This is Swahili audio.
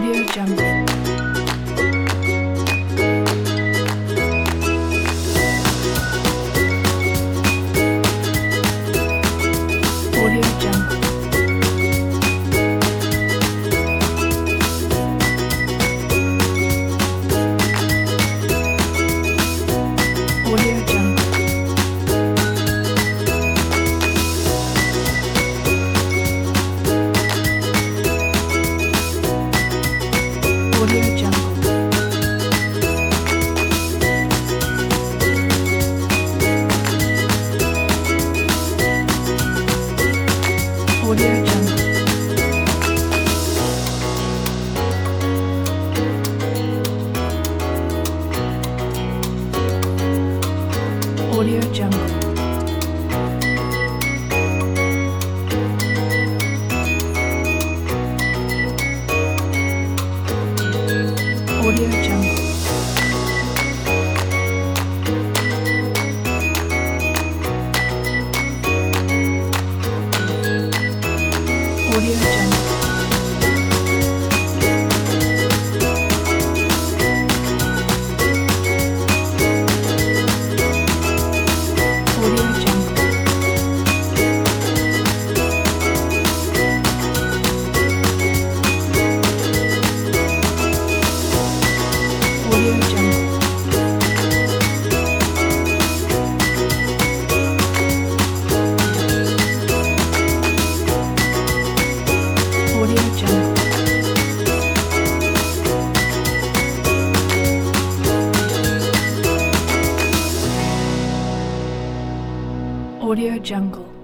Audio Jungle. Audio Jungle. Audio Jungle. Audio Jungle. Audio Jungle. Audio Jungle. Audio Jungle. Audio Jungle. Audio Jungle. Audio Jungle. Audio Jungle. Audio Jungle.